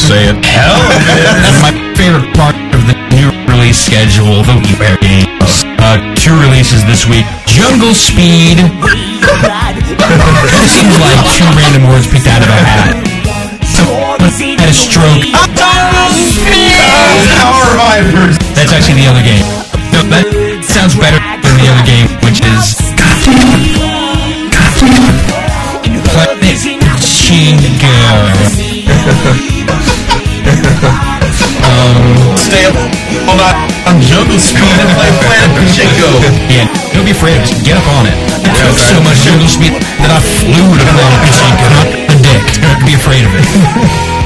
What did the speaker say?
say it. Hell of it. That's my favorite part of the new release schedule, the WiiWare games. 2 releases this week. Jungle Speed. That seems like 2 random words picked out of a hat. Had a stroke. Power Vipers. That's actually the other game. No, that sounds better than the other game, which is Planet Chingo. Stay up all night on Jungle Speed and play Planet Pachinko. Yeah, don't be afraid of it. Just get up on it. I took so much Jungle Speed that I flew to Planet Pachinko. Not a dick. Don't be afraid of it.